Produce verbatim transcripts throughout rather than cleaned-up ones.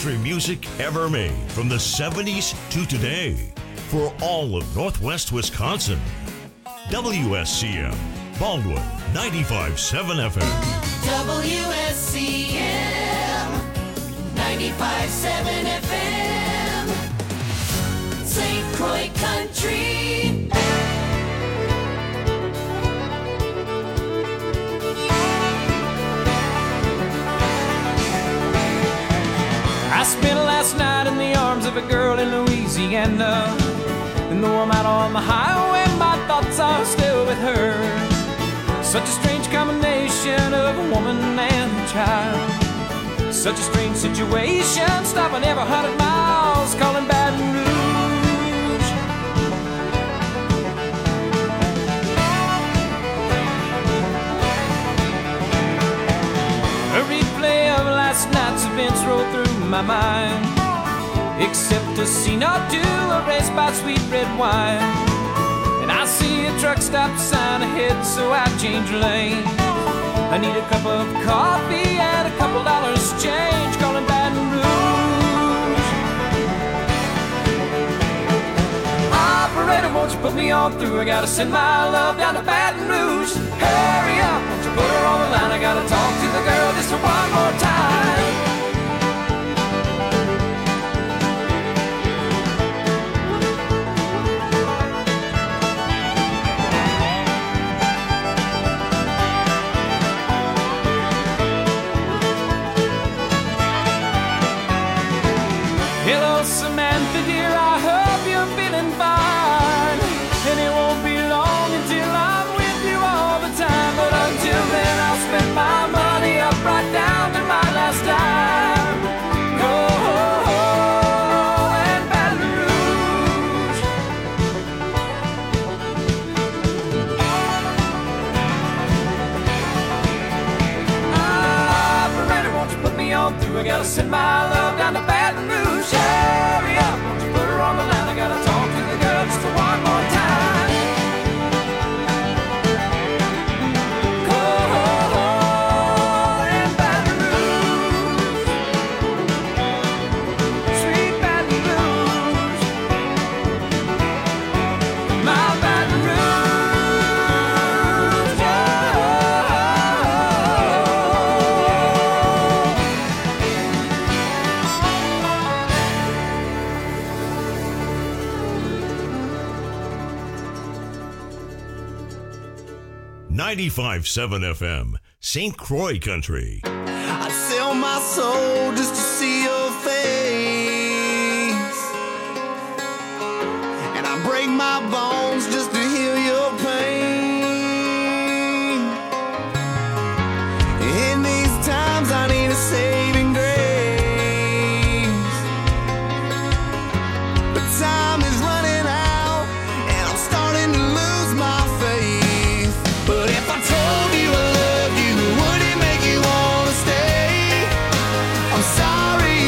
country music ever made from the seventies to today for all of Northwest Wisconsin. W S C M, Baldwin, ninety-five point seven F M. W S C M, ninety-five point seven F M, Saint Croix Country. I spent last night in the arms of a girl in Louisiana, and though I'm out on the highway, my thoughts are still with her. Such a strange combination of a woman and a child. Such a strange situation, stopping every hundred miles, calling Baton Rouge. A replay of last night's events rolled through my mind, except a scene or two erased by sweet red wine. And I see a truck stop sign ahead, so I change lane. I need a cup of coffee and a couple dollars change, calling Baton Rouge. Operator, won't you put me on through? I gotta send my love down to Baton Rouge. Hurry up, won't you put her on the line? I gotta talk to the girl just one more time. Hello, Samantha, dear, I hope you're feeling fine. And it won't be long until I'm with you all the time. But until then, I'll spend my money up right down to my last dime. Oh, and Baton Rouge. Operator, won't you put me on through? I gotta send my love down to Baton Rouge. Hurry up, won't you put her on the line? I gotta talk to the girl just one more time. Oh, and Baton Rouge, sweet Baton Rouge, my Baton Rouge, ninety-five point seven F M, Saint Croix Country. I sell my soul just to see your face, and I break my bones just to heal your pain. In these times I need a saving grace, but time is running out and I'm starting to lose my faith. But if I told you I loved you, would it make you wanna stay? I'm sorry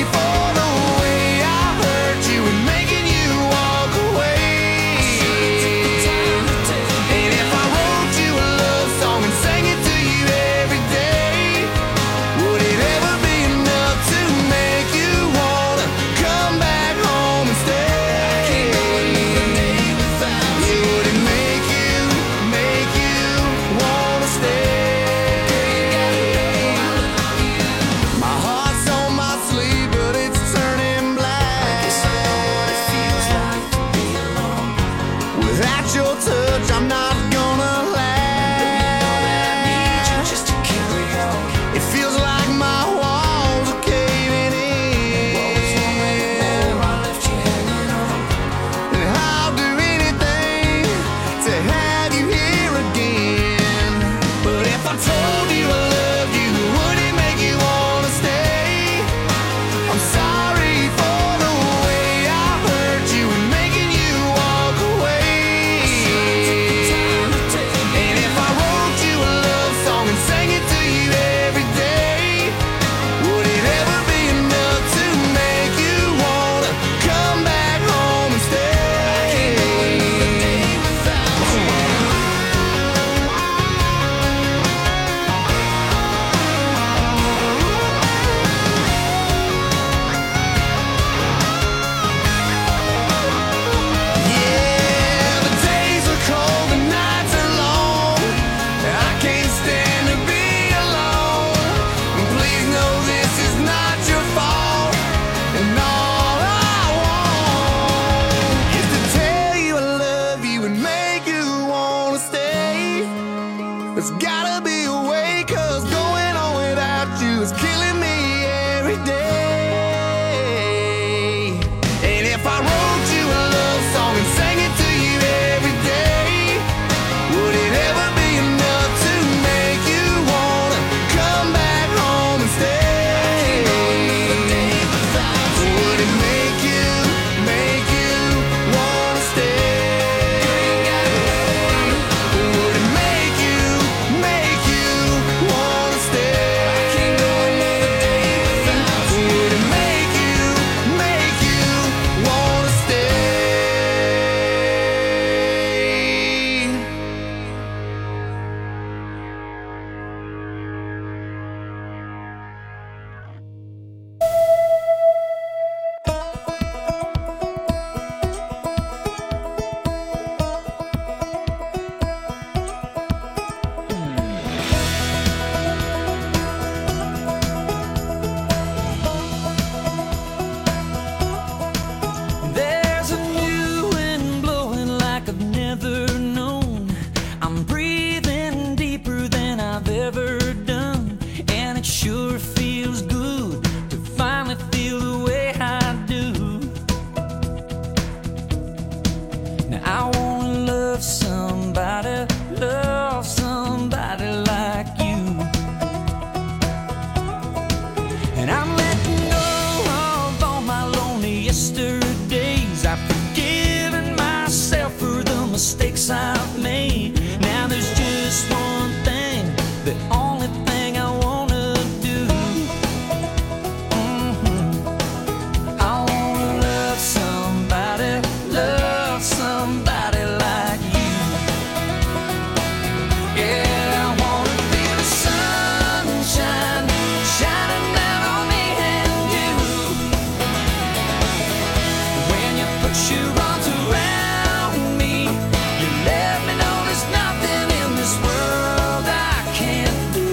put your arms around me, you let me know there's nothing in this world I can't do.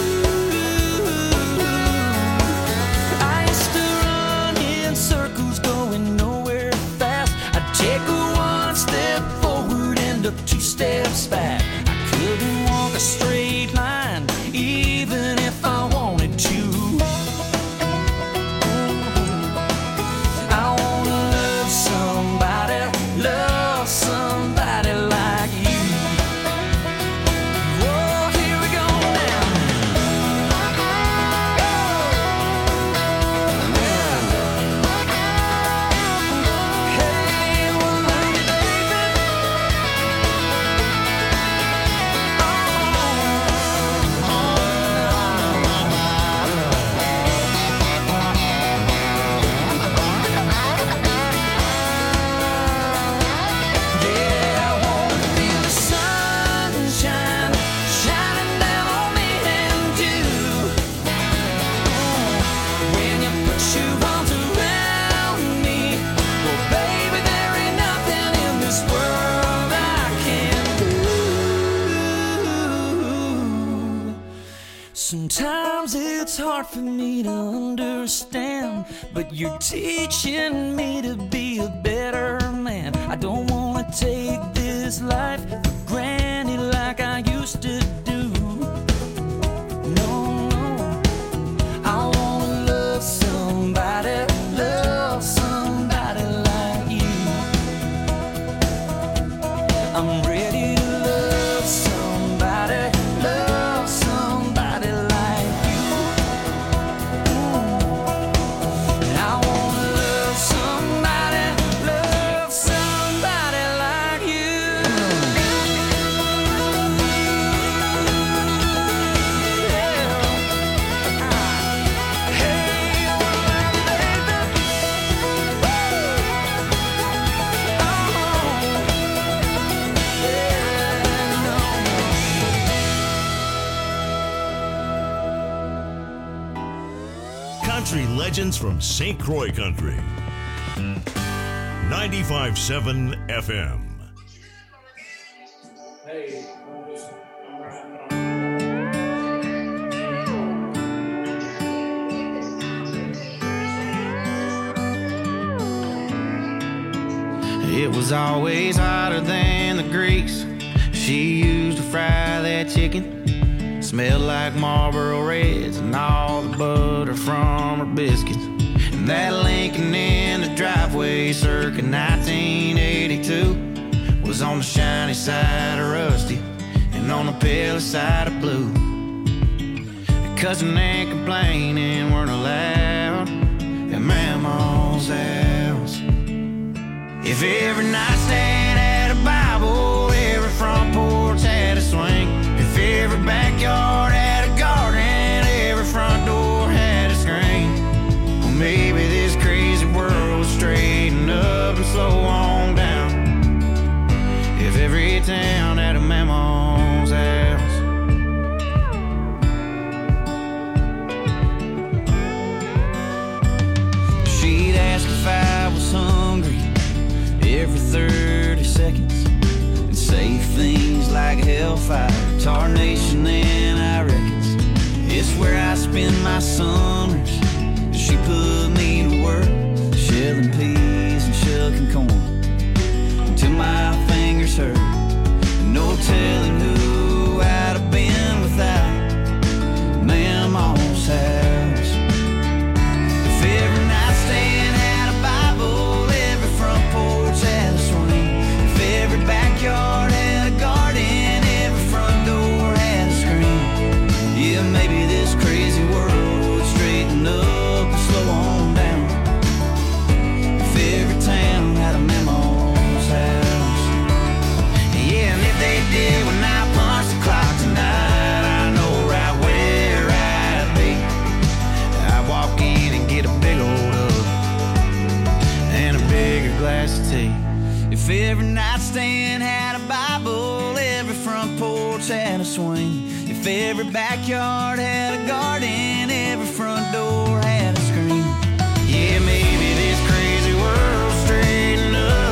I used to run in circles going nowhere fast. I'd take a one step forward, end up two steps back. I couldn't walk a straight line even if I wanted to. I wanna love somebody, love somebody like you. Whoa, here we go now. Hey, well, love you, baby. Yeah, I wanna feel the sunshine shining down on me and you. When you put your arms around me, well, baby, there ain't nothing in this world I can't do. Sometimes it's hard for me to understand, but you're teaching me to be a better man. I don't wanna take this life for granted like I used to do. No, no, I wanna love somebody, love somebody like you. I'm ready to love somebody, love somebody like you. Mm. I wanna love somebody, love somebody like you. Yeah. Hey, well, baby. Oh. Country legends from Saint Croix Country. ninety-five point seven F M. It was always hotter than the grease she used to fry that chicken. Smelled like Marlboro Reds and all the butter from her biscuits. And that Lincoln in the driveway circa nineteen eighty-two was on the shiny side of rusty and on the pale side of blue. Cussing and complaining weren't allowed at Mama's house. If every nightstand had a Bible, every front porch had a swing. If every backyard had a garden, every front door had a screen. Well, maybe this crazy world would straighten up and slow on down if every town had a Mama's house. She'd ask if I was hungry every thirty seconds and say things like hellfire, tarnation, and I reckons it's where I spend my summers. She put me to work shelling peas and shucking corn until my fingers hurt. No telling who I'd have been without Mama's house. If every nightstand had a Bible, every front porch had a swing. If every backyard had a garden, every front door had a screen. Yeah, maybe this crazy world would straighten up and slow on down if every town had a Mama's house. Yeah, and if they did when I punch the clock tonight, I know right where I'd be. I'd walk in and get a big old hug and a bigger glass of tea. If every nightstand had a Bible, every front porch had a swing. If every backyard had a garden, every front door had a screen. Yeah, maybe this crazy world straightened up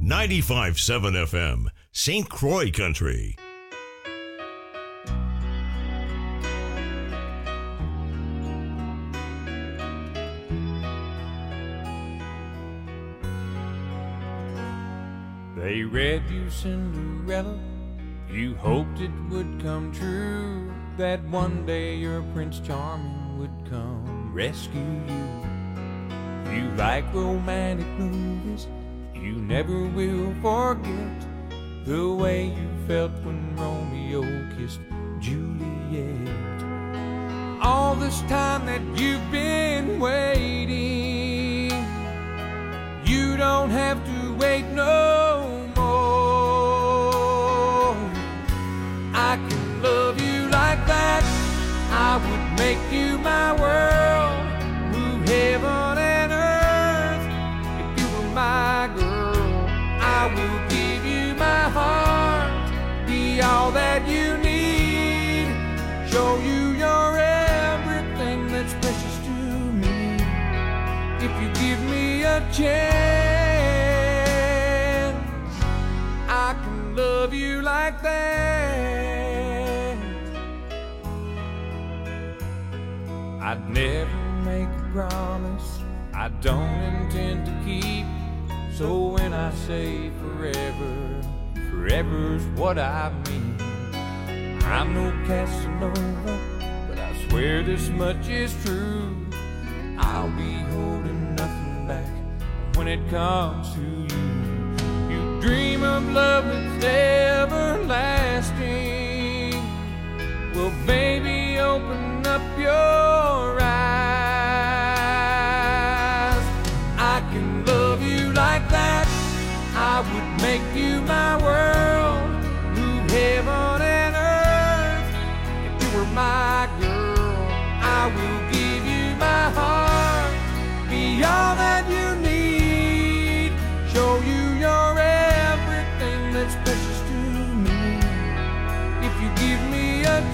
ninety-five point seven F M, Saint Croix Country. They read you Cinderella, you hoped it would come true, that one day your Prince Charming would come rescue you. You like romantic movies, you never will forget the way you felt when Romeo kissed Juliet. All this time that you've been waiting, you don't have to wait no more. I can love you like that, I would make you my world, move heaven and earth. If you were my girl, I will give you my heart, be all that you need, show you you're everything that's precious to me. If you give me a chance, I can love you like that. I'd never make a promise I don't intend to keep, so when I say forever, forever's what I mean. I'm no Casanova, but I swear this much is true, I'll be holding nothing back when it comes to you. You dream of love that's everlasting, well baby open up your eyes. I can love you like that, I would make you my world, move heaven and earth. If you were my girl, I will give you my heart, be all that you need, show you you're everything that's precious to me. If you give me a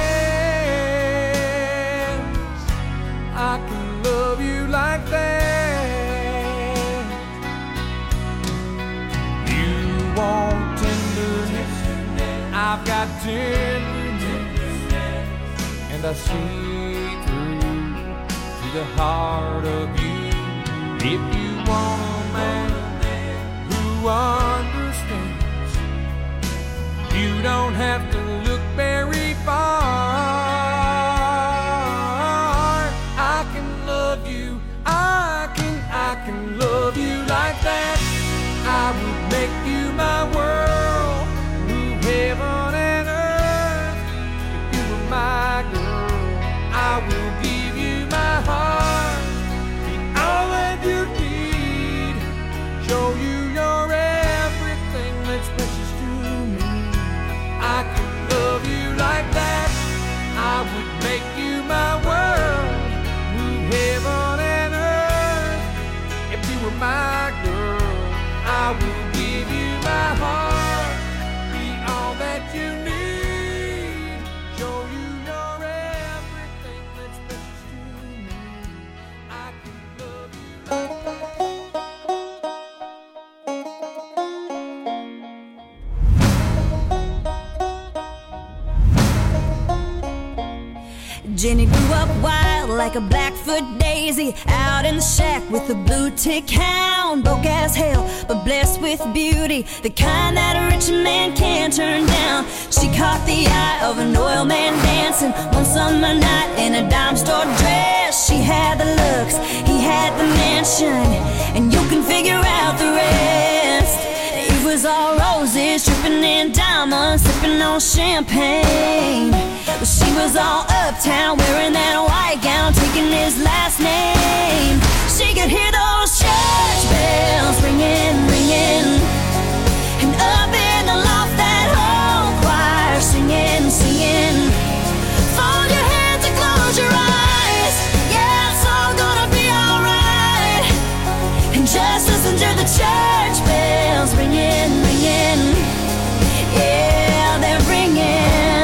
chance, I can love you like that. You want tenderness, I've got tenderness, and I see through to the heart of you. If you want a man who understands, you don't have to look very far. I can love you, I can, I can love you like that. I would make you my world, move heaven and earth. If you were my girl, I will give you my heart, be all that you need, show you you're everything that's precious to me. I can love you like that, I would make you my world, move heaven and earth. If you were my girl, I will give you my heart, be all that you need, show you you're everything that's precious to me. I can love you like Jenny grew up wild like a Blackfoot daisy, out in the shack with a blue tick hound. Broke as hell, but blessed with beauty, the kind that a rich man can't turn down. She caught the eye of an oil man dancing one summer night in a dime store dress. She had the looks, he had the mansion, and you can figure out the rest. It was all roses, dripping in diamonds, sipping on champagne. But she was all uptown, wearing that white gown, taking his last name. She could hear those church bells ringing, ringing, and up in the loft that whole choir singing, singing. Fold your hands and close your eyes, yeah, it's all gonna be alright. And just listen to the church bells ringing, ringing, yeah, they're ringing.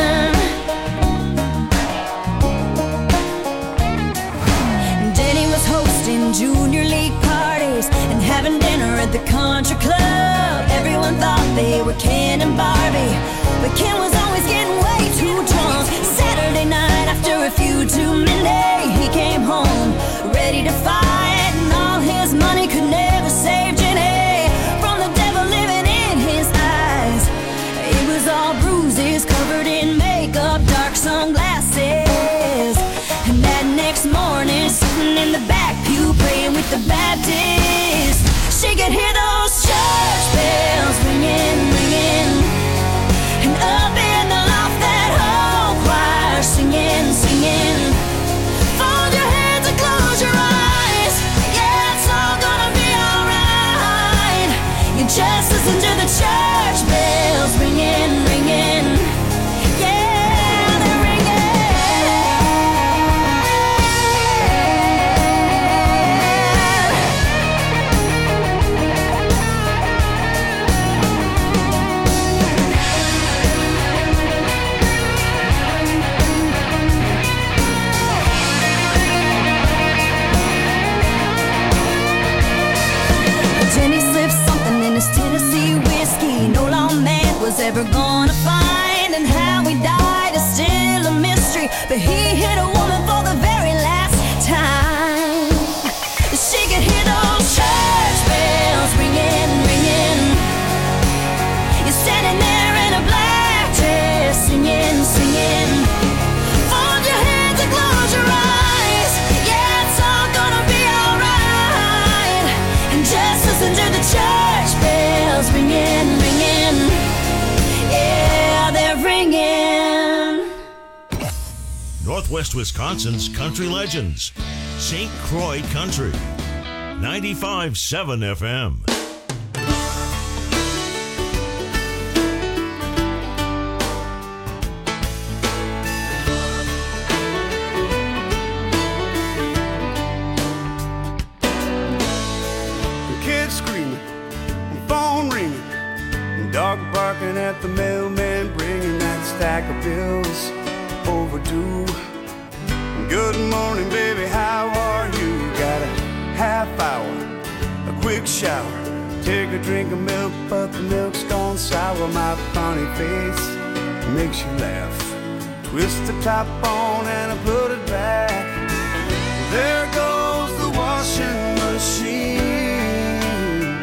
Junior league parties and having having dinner at the country club. Everyone thought they were Ken and Barbie, but Ken was always getting way too drunk. Saturday night after a few too many, he came home ready to fight, and all his money could never save Jenny from the devil living in his eyes. It was all bruises, covered in makeup, dark sunglasses. And that next morning, sitting in the back pew praying with the Baptist, she could hear those church bells ringing, ringing. And up in the loft, that whole choir singing, singing. Fold your hands and close your eyes. Yeah, it's all gonna be alright. You just listen to the church bells ringing, ringing. Yeah, they're ringing. Jenny slipped something in his Tennessee whiskey no lawman was ever gonna find, and how he died is still a mystery, but he hit a woman for the very last time. She could hear those church bells ringing, ringing. You're standing there in a black dress, singing, singing. Fold your hands and close your eyes. Yeah, it's all gonna be alright. And just listen to the church bells ringing, ringing. Yeah, they're ringing. Northwest Wisconsin's country legends. Saint Croix Country. ninety-five point seven F M. Kids screaming, phone ringing, dog barking at the mailman, bringing that stack of bills overdue. Good morning, baby, how are you? Got a half hour, a quick shower, take a drink of milk, but the milk's gone sour. My funny face makes you laugh. Twist the top on and I put it back. There goes the washing machine.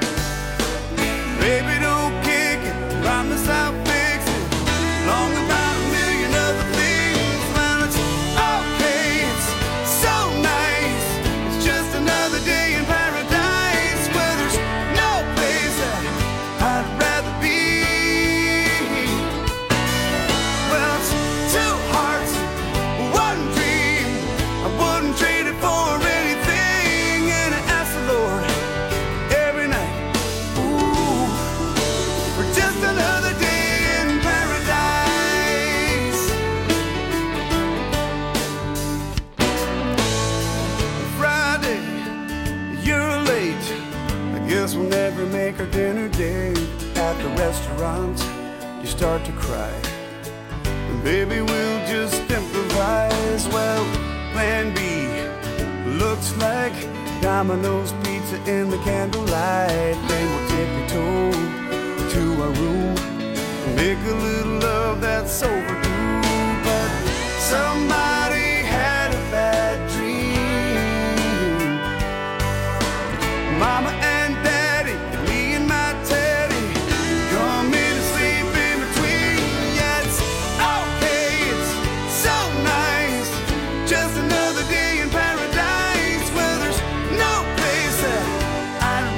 Baby, don't kick it, promise I'll fix it. Long about a million other things. Well, it's okay, it's so nice. It's just another day in paradise where there's no place that I'd rather be. Well, it's two hearts, one dream. I wouldn't trade it for anything. And I ask the Lord every night, ooh, for just another day in paradise. Friday, you're late. I guess we'll never make our dinner date. At the restaurant, you start to cry. And baby, we'll just improvise. Well, plan B looks like Domino's pizza in the candlelight. Then we'll tippy-toe to our room and make a little love that's overdue. But somebody had a bad dream. Mama and Daddy, me and my Teddy, come in and sleep in between. Yeah, it's okay, it's so nice. Just another day in paradise where there's no place that I'd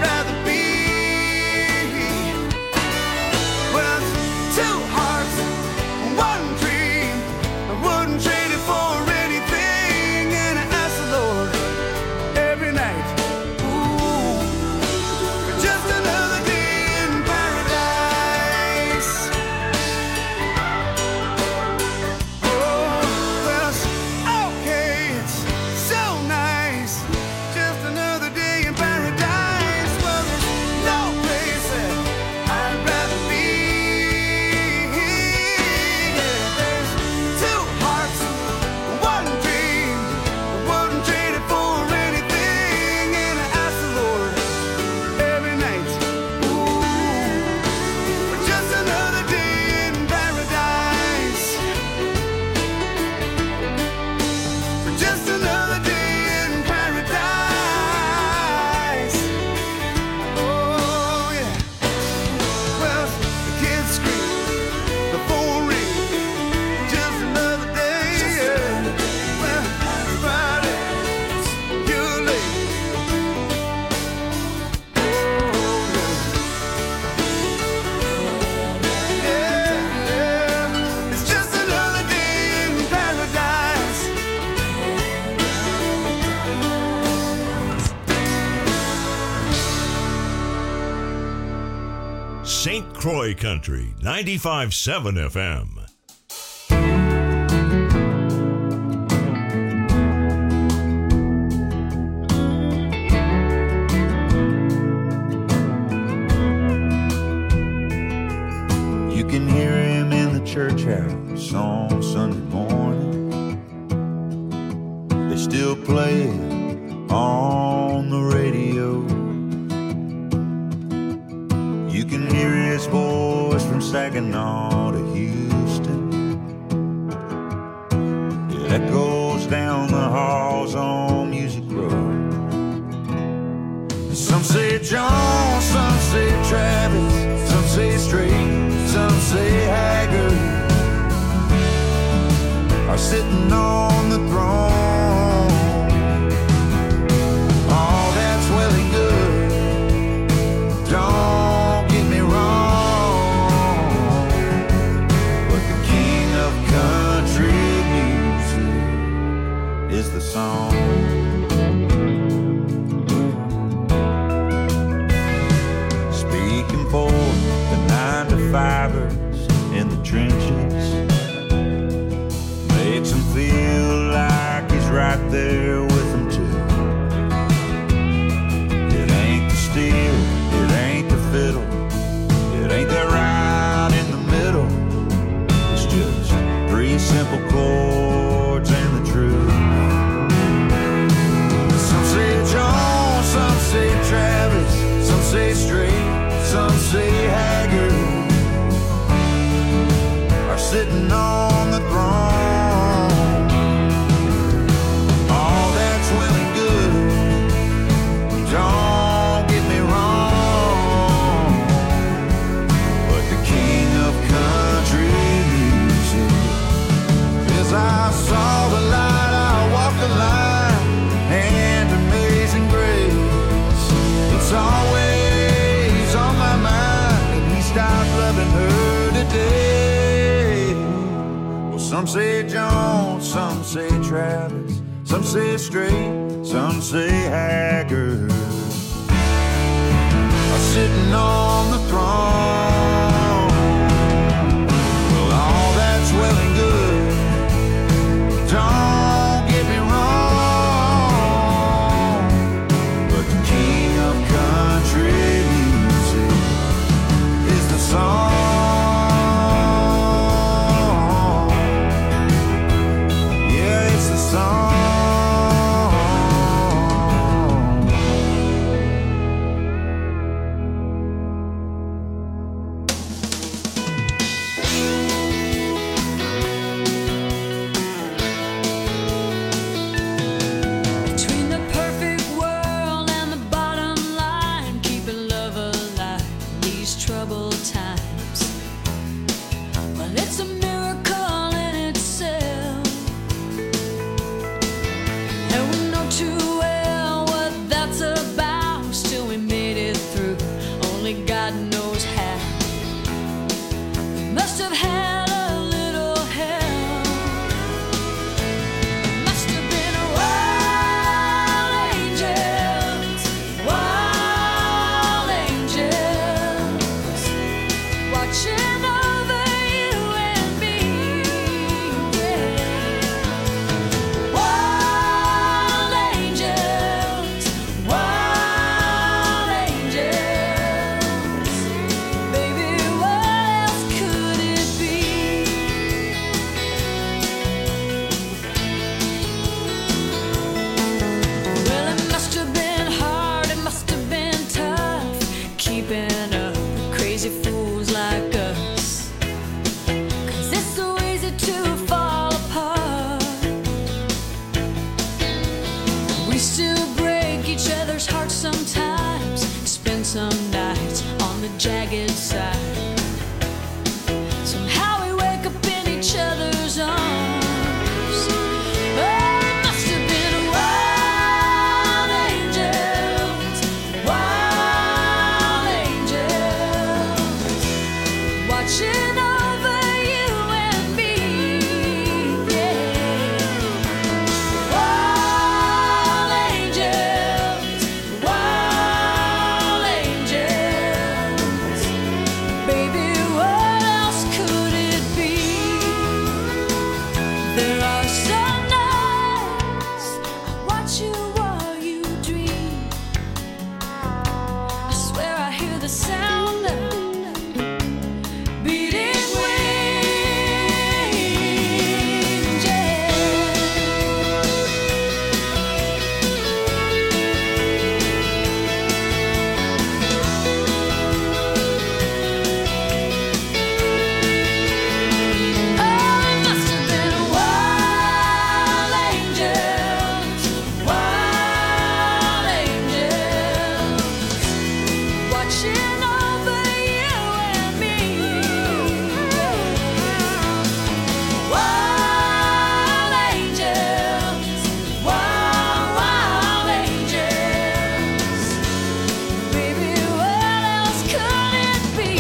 Saint Croix Country, ninety-five point seven F M. You can hear him in the church house on Sunday morning. They still play it on the radio. You can hear his voice from Saginaw to Houston. It echoes down the halls on Music Road. Some say John, some say Travis, some say Straight, some say Haggard are sitting on the throne. All that's well and good. Don't get me wrong, but the king of country music is the song. Speaking for the nine to fivers in the trenches, makes him feel like he's right there with them too. It ain't the steel, it ain't the fiddle, it ain't that right in the middle. It's just three simple chords and the truth. Some say John, some say Travis, some say Straight, some say Haggard are sitting on the throne. All that's well and good. Don't get me wrong, but the king of country music is I saw the light, I walked the line, and amazing grace. It's always on my mind, and he stopped loving her today. Well, some say John, some say Travis, some say Straight, some say Haggard are sitting on the throne. Well, all that's well and good. Don't get me wrong, but the king of country music is the song. Yeah, it's the song. Between the perfect world and the bottom line, keeping love alive in these troubled times. Well, it's a miracle in itself, and we know too well what that's about. Still, we made it through. Only God knows how. We must have had a little help. Must have been wild angels, wild angels, watching over you and me. Yeah. Wild angels, wild angels. Baby, what else could it be? Well, it must have been hard, it must have been tough, keeping up with crazy fools like us. 'Cause it's so easy to fall apart. We still break each other's hearts sometimes, spend some nights on the jagged side. Somehow we wake up in each other's arms. Oh, it must have been wild angels, wild angels, watching over you and me. Yeah. Wild angels, wild angels. sound of beating wings, yeah. Oh, it must have been wild angels, wild angels, watching over you and me. Wild angels, wild, wild angels. Baby, what else could it be?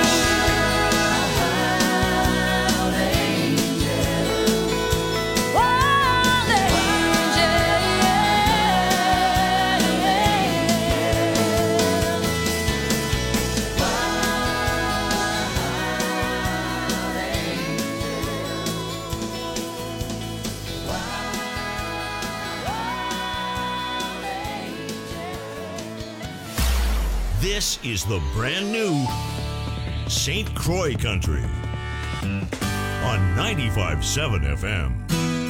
Wild angels, wild This is the brand new Saint Croix Country on ninety-five point seven F M.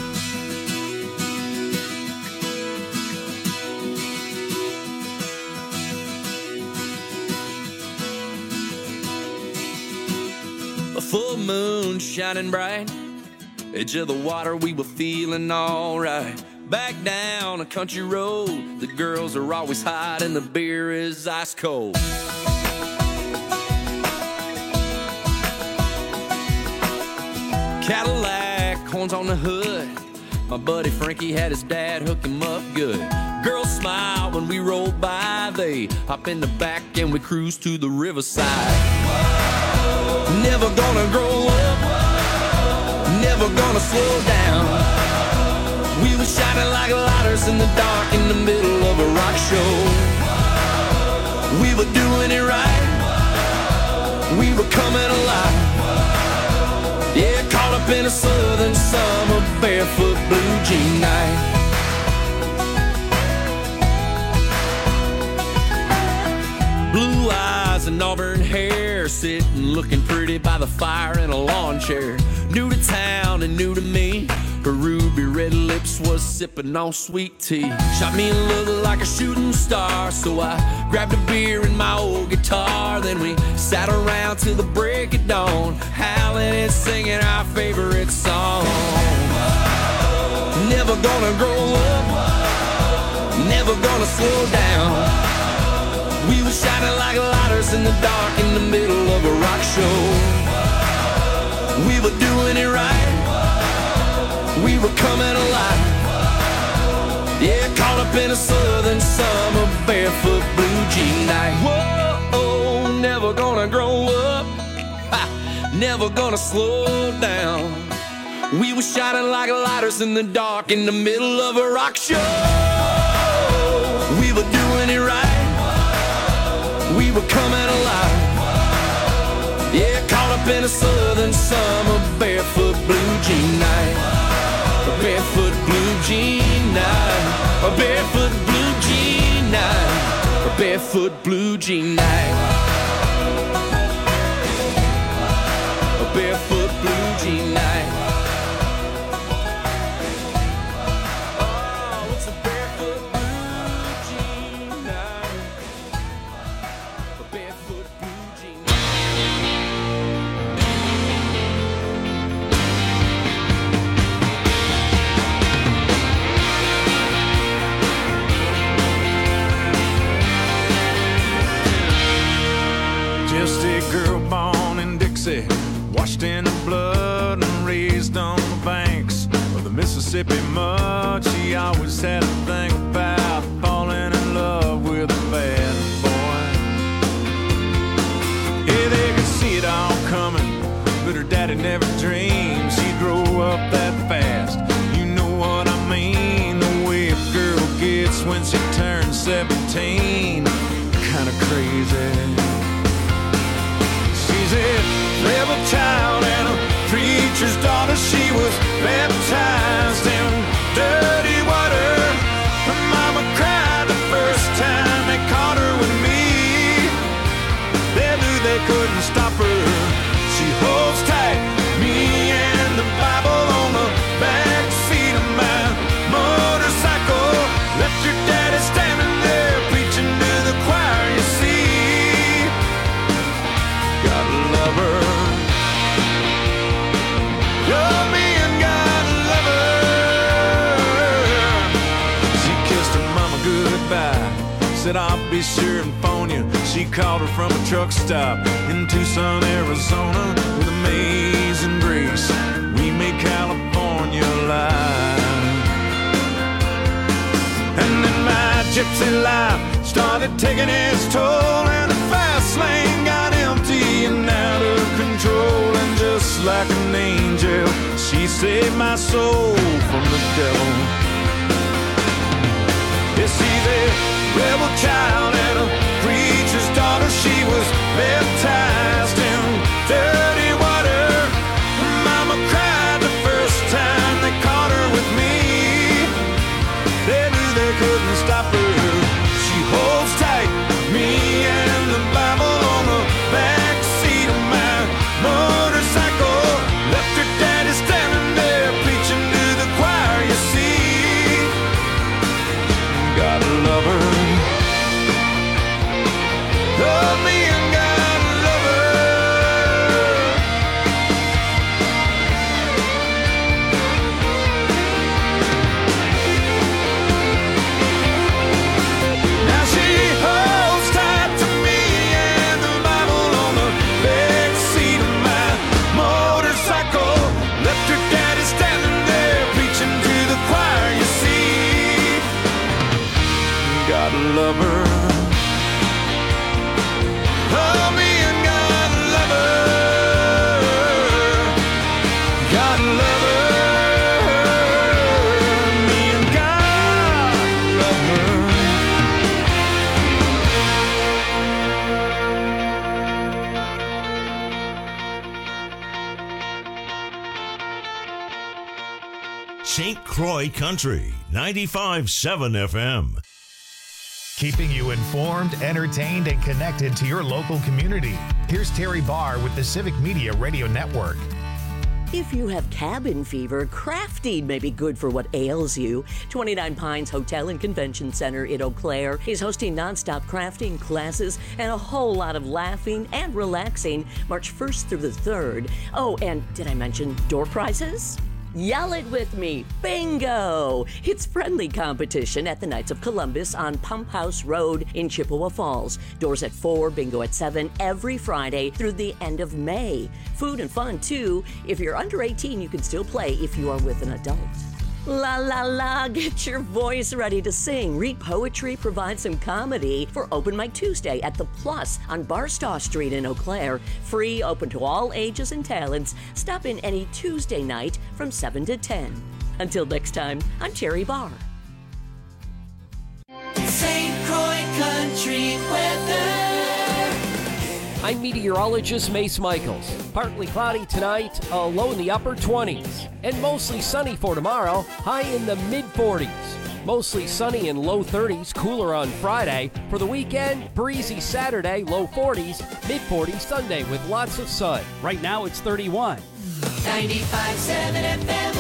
A full moon shining bright, edge of the water, we were feeling alright. Back down a country road, the girls are always hot and the beer is ice cold. Cadillac, horns on the hood, my buddy Frankie had his dad hook him up good. Girls smile when we roll by, they hop in the back and we cruise to the riverside. Never gonna grow up, never gonna slow down. We were shining like lighters in the dark in the middle of a rock show. We were doing it right, we were coming alive. Yeah, caught up in a southern summer barefoot blue jean night. Blue eyes and auburn hair, sitting looking pretty by the fire in a lawn chair. New to town and new to me, her ruby red lips was sipping on sweet tea. Shot me a look like a shooting star, so I grabbed a beer and my old guitar. Then we sat around till the break of dawn, howling and singing our favorite song. Never gonna grow up, never gonna slow down. We were shining like lighters in the dark in the middle of a rock show. We were doing it right, we were coming alive. Yeah, caught up in a southern summer barefoot blue jean night. Whoa, never gonna grow up, ha, never gonna slow down. We were shining like lighters in the dark in the middle of a rock show. We were doing it right, we were coming alive. Yeah, caught up in a southern summer barefoot blue jean night. A barefoot blue jean night, a barefoot blue jean night, a barefoot blue jean night, a barefoot blue jean night. Oh, it's a barefoot blue jean night, a barefoot blue jean night. Just a girl born in Dixie, washed in the blood and raised on the banks of the Mississippi mud. She always had a thing about falling in love with a bad boy. Yeah, they could see it all coming, but her daddy never dreamed she'd grow up that fast. You know what I mean, the way a girl gets when she turns seventeen, kinda crazy. She's a rebel child and a preacher's daughter. She was baptized in dirty water. Her mama cried the first time they caught her with me. California. She called her from a truck stop in Tucson, Arizona. With amazing grace, we made California alive. And then my gypsy life started taking its toll, and the fast lane got empty and out of control. And just like an angel, she saved my soul from the devil. Yes, she's a rebel child and a preacher's daughter. She was baptized in dirty water. Mama cried the first time they caught her with me. They knew they couldn't stop her. She holds tight, me and the Bible on the back seat of my motorcycle. Left her daddy standing there preaching to the choir, you see. Gotta love her. Love me and gotta love her. Now she holds tight to me and the Bible on the back seat of my motorcycle. Left her daddy standing there preaching to the choir, you see. Gotta love her. Love me and God love her. God love her. Me and God love her. Saint Croix Country, ninety-five point seven F M. Keeping you informed, entertained, and connected to your local community. Here's Terry Barr with the Civic Media Radio Network. If you have cabin fever, crafting may be good for what ails you. twenty-nine Pines Hotel and Convention Center in Eau Claire is hosting nonstop crafting classes and a whole lot of laughing and relaxing March first through the third. Oh, and did I mention door prizes? Yell it with me, bingo! It's friendly competition at the Knights of Columbus on Pump House Road in Chippewa Falls. Doors at four, bingo at seven, every Friday through the end of May. Food and fun, too. If you're under eighteen, you can still play if you are with an adult. La la la, get your voice ready to sing. Read poetry, provide some comedy for Open Mic Tuesday at The Plus on Barstow Street in Eau Claire. Free, open to all ages and talents. Stop in any Tuesday night from seven to ten. Until next time, I'm Terry Barr. Saint Croix Country weather. I'm meteorologist Mace Michaels. Partly cloudy tonight, a low in the upper twenties. And mostly sunny for tomorrow, high in the mid forties. Mostly sunny and low thirties, cooler on Friday. For the weekend, breezy Saturday, low forties, mid forties Sunday with lots of sun. Right now it's thirty-one. ninety-five point seven F M.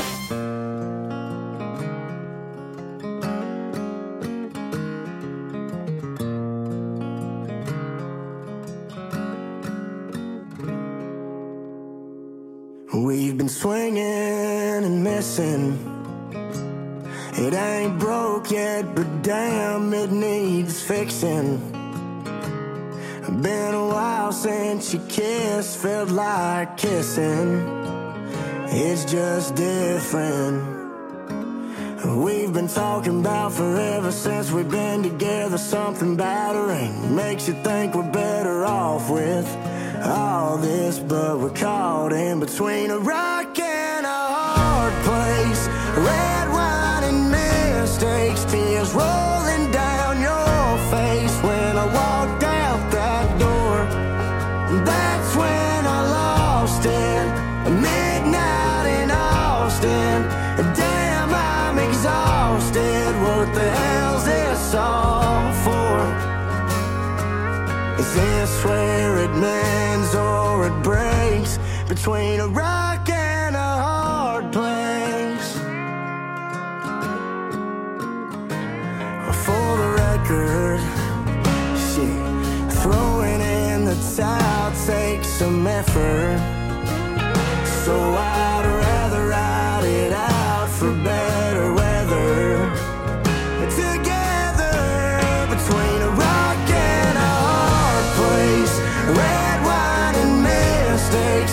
We've been swinging and missing. It ain't broke yet, but damn, it needs fixing. Been a while since you kissed, felt like kissing. It's just different. We've been talking about forever since we've been together. Something battering makes you think we're better off with all this, but we're caught in between a rock and a hard place. Red wine and mistakes, tears rolling down your face. When I walked out that door, that's when I lost it. Midnight in Austin, damn, I'm exhausted. What the hell's this all for? Is this where it mends or it breaks? Between a rock and a hard place. For the record, shit, throwing in the towel takes some effort. So I'd rather ride it out for better weather. Together between a rock and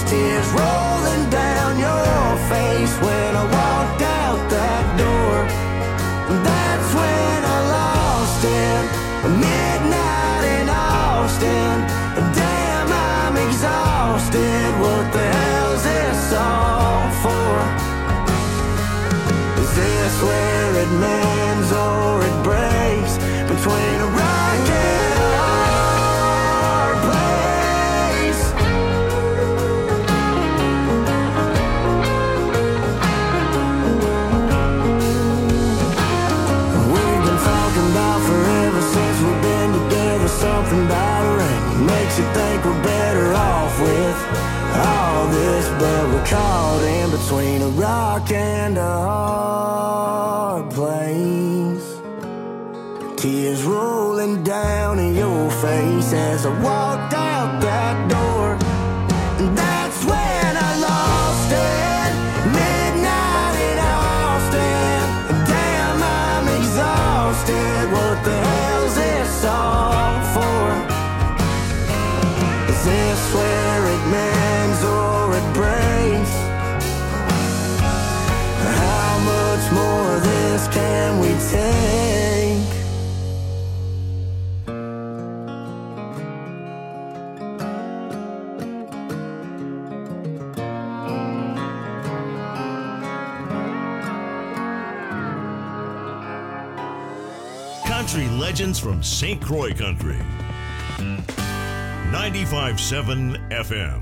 tears rolling down your face when I walked out that door. That's when I lost it. Midnight in Austin. Damn, I'm exhausted. What the hell's this all for? Is this where it mends or it breaks? Between a rock and a hard place. We've been talking about forever since we've been together. Something about a ring makes you think we're better off with all this, but we're caught in between a rock and a hard place. Tears rolling down in your face as I walked out that door. And that's when I lost it. Midnight in Austin. Damn, I'm exhausted. What the hell's this all for? Is this where it mends or it breaks? How much more of this can we take? Country legends from Saint Croix Country. ninety-five point seven F M.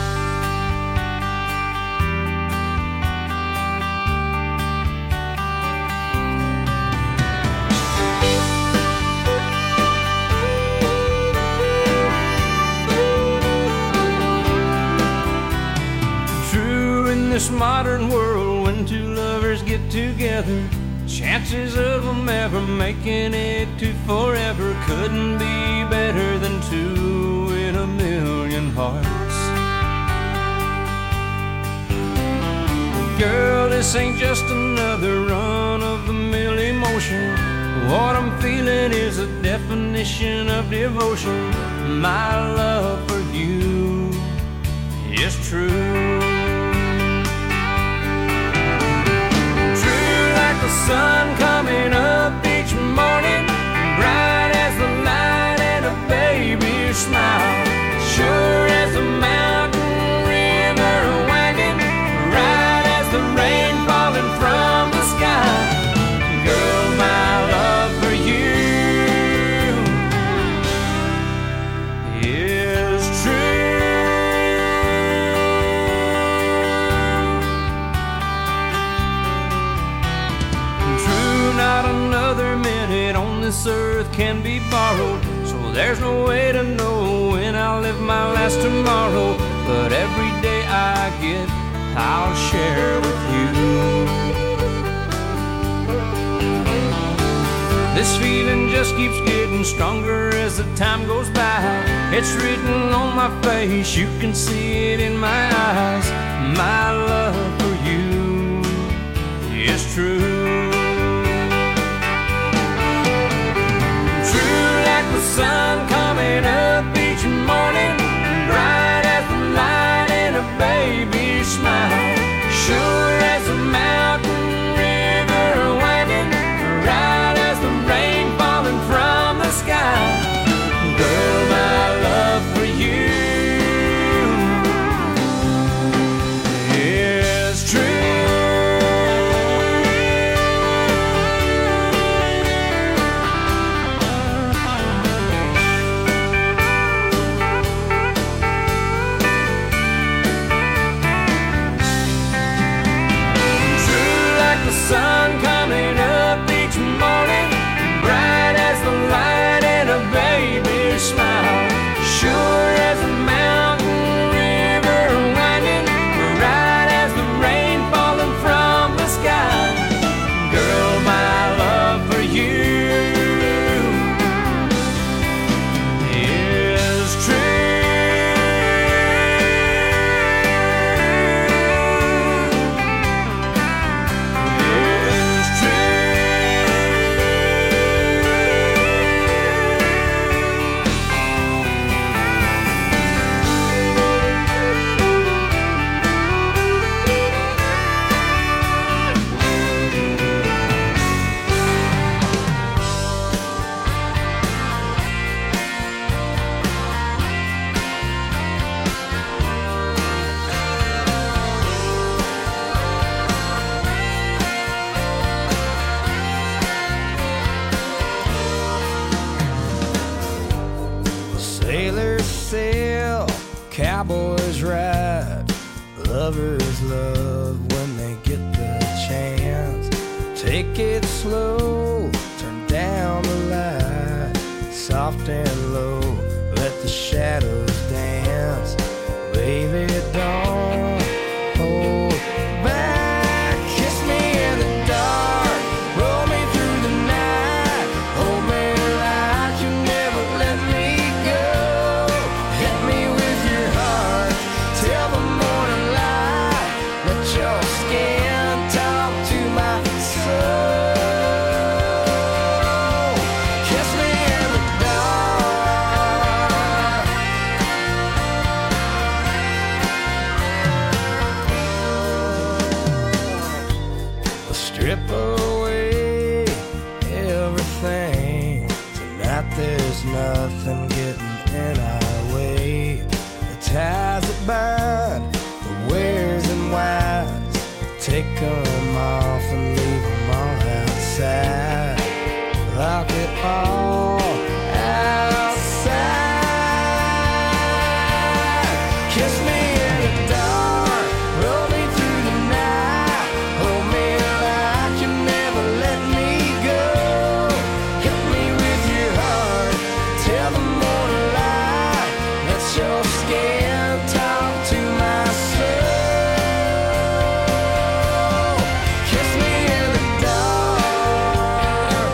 True, in this modern world, when two lovers get together, chances of them ever making it to forever couldn't be better than two in a million hearts. Girl, this ain't just another run-of-the-mill emotion. What I'm feeling is a definition of devotion. My love for you is true. The sun coming up each morning, bright as the light and a baby's smile, sure as a mountain river winding, right as the rain falling from the sky. Girl, my love for you is true. Not another minute on this earth can be borrowed, so there's no way to know when I'll live my last tomorrow. But every day I get, I'll share with you. This feeling just keeps getting stronger as the time goes by. It's written on my face, you can see it in my eyes. My love for you is true. The sun coming up each morning, bright as the light in a baby's smile, sure as a mountain river winding, right as the rain falling from the sky. Girl, my love for you is true. cowboys ride, lovers love when they get the chance. Take it slow, turn down the light, soft and low, let the shadows dance. Baby, don't hold back. Kiss me in the dark, roll me through the night, hold me like you never let me go. Hit me with your heart till the morning light, let your skin talk to my soul. Kiss me in the dark. Strip away everything. Tonight there's nothing getting in our way. The ties that bind, the wares and whys, take them off and leave them all outside. Lock it all outside. Kiss me in the dark, roll me through the night, hold me like you never let me go. Hit me with your heart till the morning light, let your skin talk to my soul. Kiss me in the dark.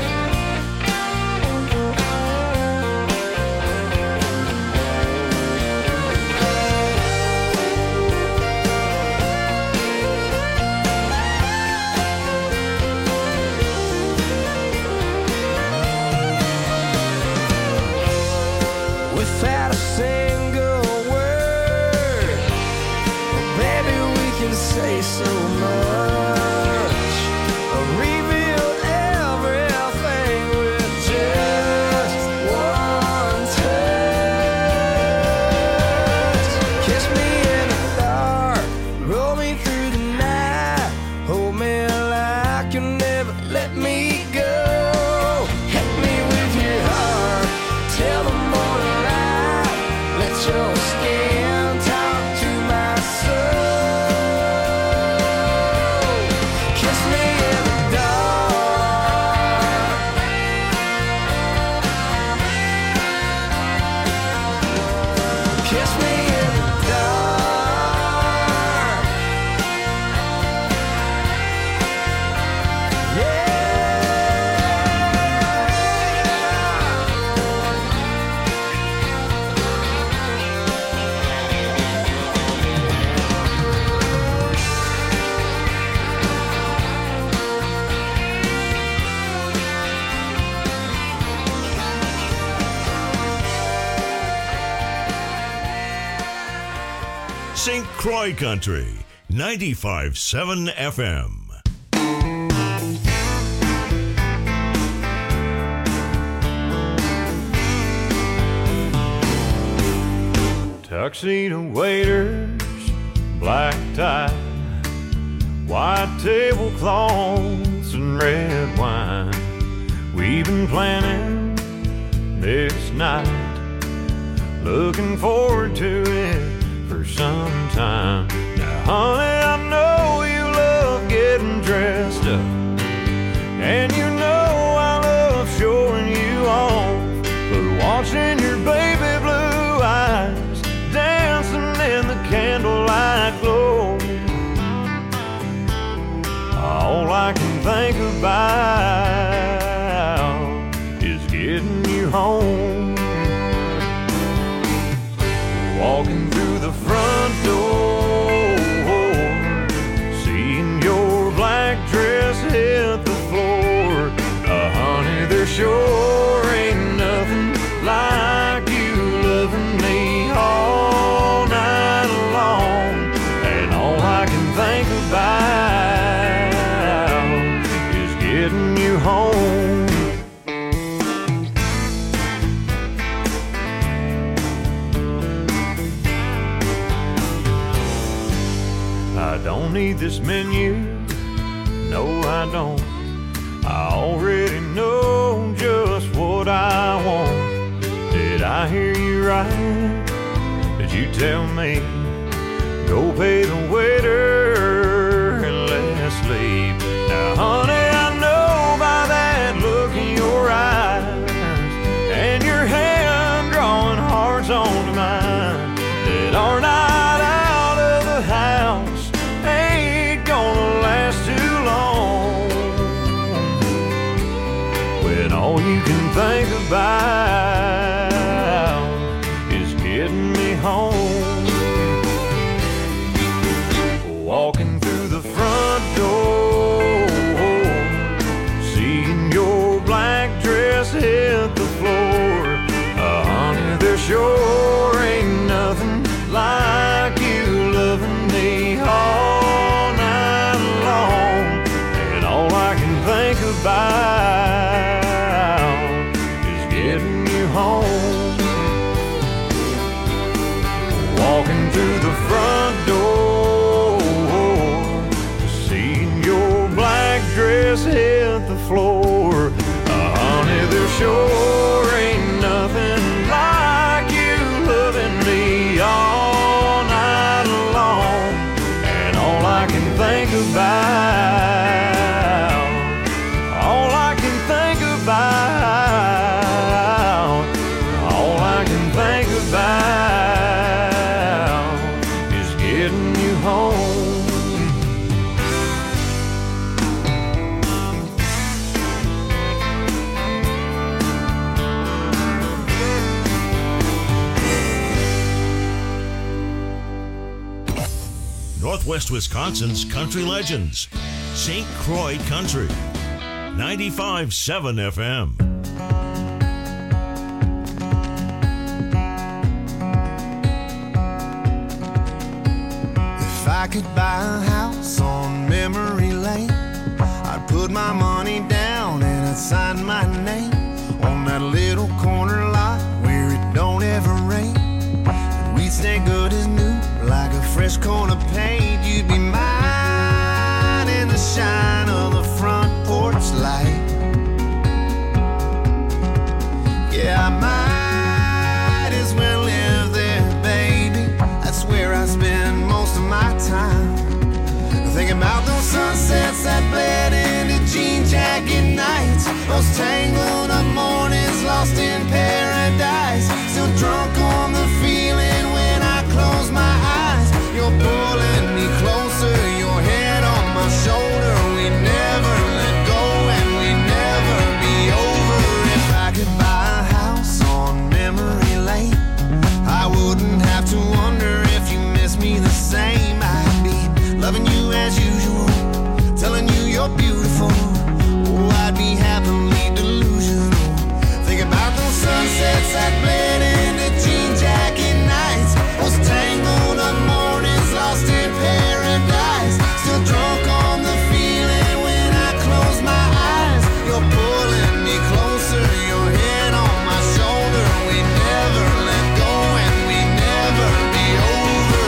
Without a single word, baby, we can say so much. Reveal everything with just one touch. Kiss me in the dark, roll me through the night, hold me like you never let me go. Hit me with your heart till the morning light, let your skin talk to my soul. Kiss me in the dark. Kiss me in the dark. Saint Croix Country, ninety-five point seven F M. Tuxedo waiters, black tie, white tablecloths and red wine. We've been planning this night, looking forward to it for some time. Now, honey, I know you love getting dressed up, and you know I love showing you off, but watching your baby blue eyes dancing in the candlelight glow, all I can think about is getting you home. Walking through the front door, seeing your black dress hit the floor. Uh, honey, there sure ain't nothing like you loving me all night long. And all I can think about is getting you home. I don't need this menu, no I don't. I already know just what I want. Did I hear you right? That you tell me, go pay the waiter and let's leave. Now, honey, I know by that look in your eyes and your hand drawing hearts onto mine that our night out of the house ain't gonna last too long. When all you can think about is getting me home. Walking through the front door, seeing your black dress hit the floor. Uh, honey, there sure ain't nothing like you loving me all night long. And all I can think about is getting you home. Walking through the front door, seeing your black dress hit the floor. Uh, honey, there sure ain't nothing like you loving me all night long. And all I can think about, all I can think about, all I can think about is getting you home. Northwest Wisconsin's country legends. Saint Croix Country. ninety-five point seven F M. If I could buy a house on memory lane, I'd put my money down and I'd sign my name on that little corner lot where it don't ever rain. And we'd stay good as new, like a fresh coat of paint. You'd be mine in the shine of the front porch light. Yeah, I might as well live there, baby. That's where I spend most of my time. Thinking about those sunsets that bled into jean jacket nights, those tangled up mornings lost in paradise. Still drunk on the feeling when I close my eyes. You're pulling me closer, your head on my shoulder. We never let go and we never be over. If I could buy a house on memory lane, I wouldn't have to wonder if you miss me the same. I'd be loving you as usual, telling you you're beautiful. Oh, I'd be happily delusional. Think about those sunsets that bled into jean jacket nights, those tangled up mornings lost in paradise. Still drunk on the feeling when I close my eyes. You're pulling me closer, your head on my shoulder. We never let go and we never be over.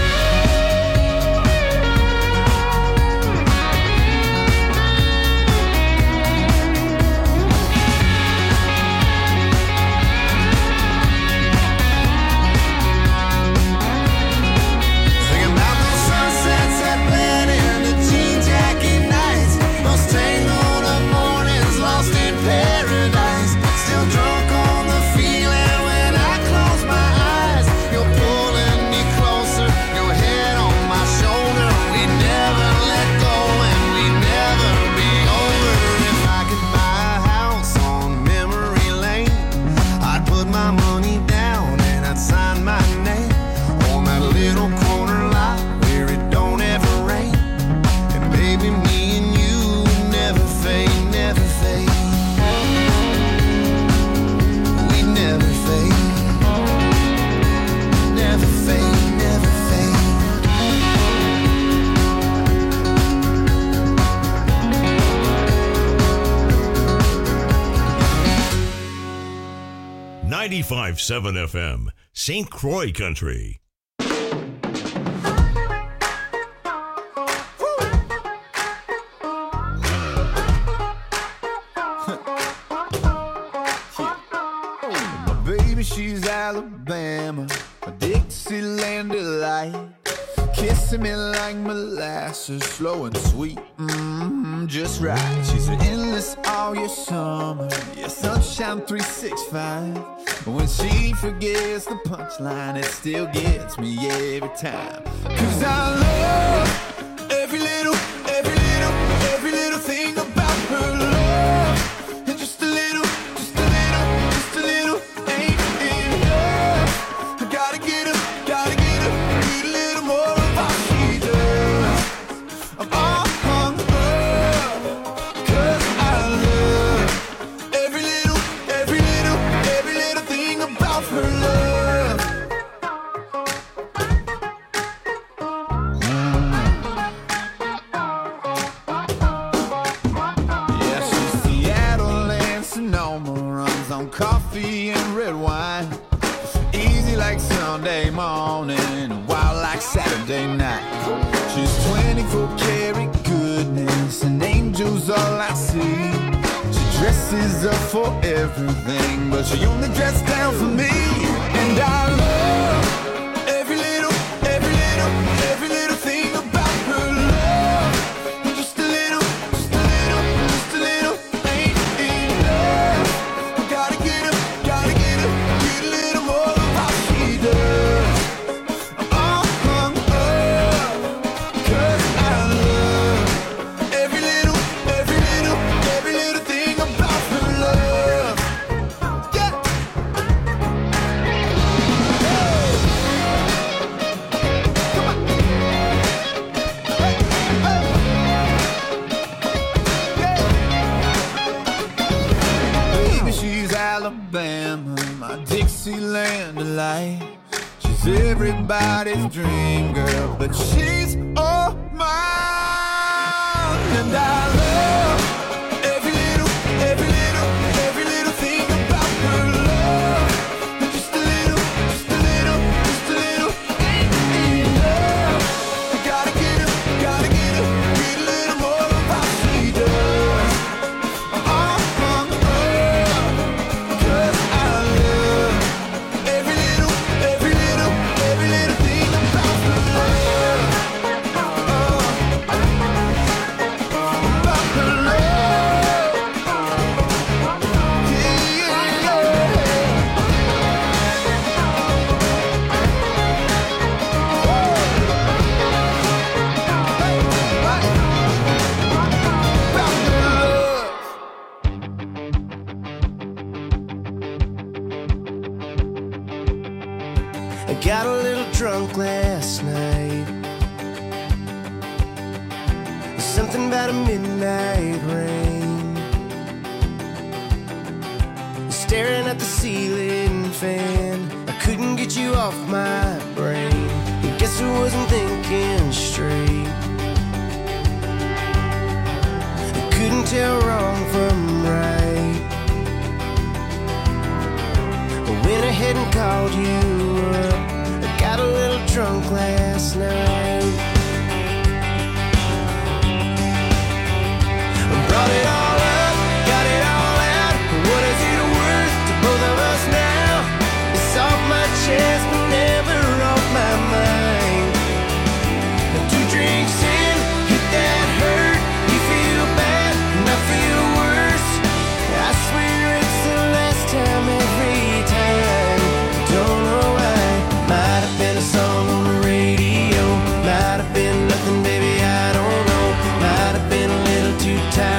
Thinking about those sunsets that bled into jean jacket nights, those tangled up mornings lost in paradise. Still drunk on the feeling when I close my eyes. You're pulling me closer, your head on my shoulder. We never let go and we never be over. If I could buy a house on memory lane, I'd put my money down and I'd sign my name on that little corner lot where it don't ever rain. And baby, me and you never fade, never fade. We never fade, never fade, never fade. ninety-five point seven F M. Saint Croix Country. My baby, she's Alabama. A Dixieland candlelight, kissing me like molasses, slow and sweet, mm-hmm, just right. She's endless all your summer, yeah, sunshine three sixty-five. When she forgets the punchline, it still gets me every time. Cause I love every little, every little, every little thing about her love. And just a little, just a little, just a little ain't enough. I gotta get her, gotta get her, get a little more of what she does. I'm all hung up, cause I love every little, every little, every little thing about her love. Coffee and red wine, easy like Sunday morning, wild like Saturday night. She's twenty-four karat goodness, and angels all I see. She dresses up for everything, but she only dresses down for me. And I love every little, every little, every little thing about her love. And just a little, just a little, just a little ain't enough. I gotta get her, gotta get her, get a little more of what she does. I'm all hung up, cause I love every little, every little, every little thing about her love. Yeah. Come on. Hey, hey. Yeah. Baby, she's Alabama, my Dixieland delight. She's everybody's dream girl, but she's all mine. And I love every little, every little, every little thing about her love. And just a little, just a little, just a little ain't enough. I gotta get her, gotta get her, get a little more of what she does. I'm all hung up, cause I love every little, every little, every little thing about her love. About her love. Yeah, About her love. I got a little drunk last night. Something about a midnight rain. Staring at the ceiling fan, I couldn't get you off my brain. I guess I wasn't thinking straight. I couldn't tell wrong from right. I went ahead and called you up. I got a little drunk last